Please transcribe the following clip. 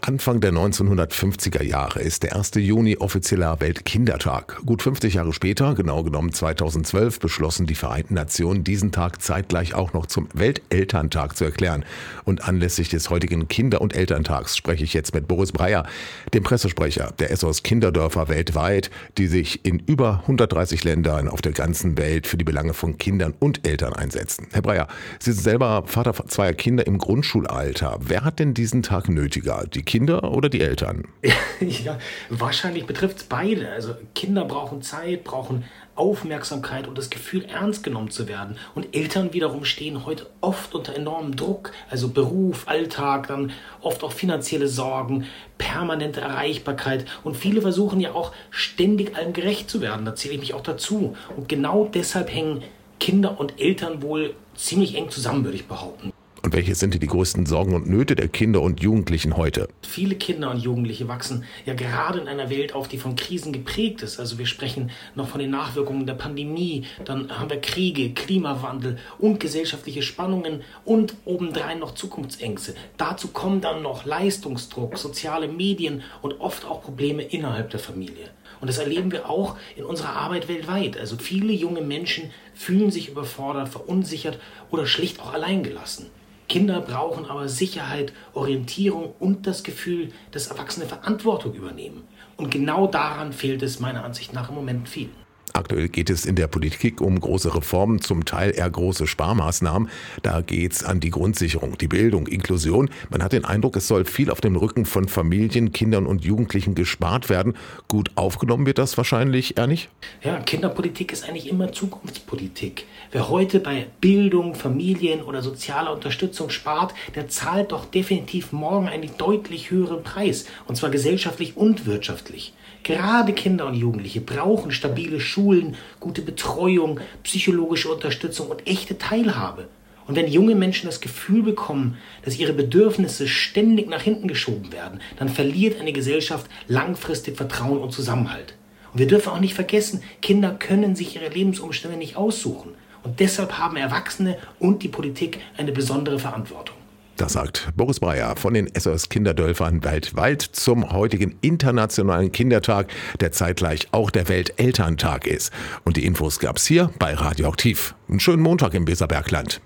Anfang der 1950er Jahre ist der 1. Juni offizieller Weltkindertag. Gut 50 Jahre später, genau genommen 2012, beschlossen die Vereinten Nationen, diesen Tag zeitgleich auch noch zum Weltelterntag zu erklären. Und anlässlich des heutigen Kinder- und Elterntags spreche ich jetzt mit Boris Breyer, dem Pressesprecher der SOS Kinderdörfer weltweit, die sich in über 130 Ländern auf der ganzen Welt für die Belange von Kindern und Eltern einsetzen. Herr Breyer, Sie sind selber Vater zweier Kinder im Grundschulalter. Wer hat denn diesen Tag nötiger? Die Kinder oder die Eltern? Ja, wahrscheinlich betrifft es beide. Also Kinder brauchen Zeit, brauchen Aufmerksamkeit und das Gefühl, ernst genommen zu werden. Und Eltern wiederum stehen heute oft unter enormem Druck. Also Beruf, Alltag, dann oft auch finanzielle Sorgen, permanente Erreichbarkeit. Und viele versuchen ja auch ständig allem gerecht zu werden. Da zähle ich mich auch dazu. Und genau deshalb hängen Kinder und Eltern wohl ziemlich eng zusammen, würde ich behaupten. Und welche sind die größten Sorgen und Nöte der Kinder und Jugendlichen heute? Viele Kinder und Jugendliche wachsen ja gerade in einer Welt auf, die von Krisen geprägt ist. Also wir sprechen noch von den Nachwirkungen der Pandemie, dann haben wir Kriege, Klimawandel und gesellschaftliche Spannungen und obendrein noch Zukunftsängste. Dazu kommen dann noch Leistungsdruck, soziale Medien und oft auch Probleme innerhalb der Familie. Und das erleben wir auch in unserer Arbeit weltweit. Also viele junge Menschen fühlen sich überfordert, verunsichert oder schlicht auch alleingelassen. Kinder brauchen aber Sicherheit, Orientierung und das Gefühl, dass Erwachsene Verantwortung übernehmen. Und genau daran fehlt es meiner Ansicht nach im Moment viel. Aktuell geht es in der Politik um große Reformen, zum Teil eher große Sparmaßnahmen. Da geht es an die Grundsicherung, die Bildung, Inklusion. Man hat den Eindruck, es soll viel auf dem Rücken von Familien, Kindern und Jugendlichen gespart werden. Gut aufgenommen wird das wahrscheinlich eher nicht? Ja, Kinderpolitik ist eigentlich immer Zukunftspolitik. Wer heute bei Bildung, Familien oder sozialer Unterstützung spart, der zahlt doch definitiv morgen einen deutlich höheren Preis. Und zwar gesellschaftlich und wirtschaftlich. Gerade Kinder und Jugendliche brauchen stabile Schulen, gute Betreuung, psychologische Unterstützung und echte Teilhabe. Und wenn junge Menschen das Gefühl bekommen, dass ihre Bedürfnisse ständig nach hinten geschoben werden, dann verliert eine Gesellschaft langfristig Vertrauen und Zusammenhalt. Und wir dürfen auch nicht vergessen, Kinder können sich ihre Lebensumstände nicht aussuchen. Und deshalb haben Erwachsene und die Politik eine besondere Verantwortung. Das sagt Boris Breyer von den SOS Kinderdörfern weltweit zum heutigen Internationalen Kindertag, der zeitgleich auch der Weltelterntag ist. Und die Infos gab's hier bei Radioaktiv. Einen schönen Montag im Weserbergland.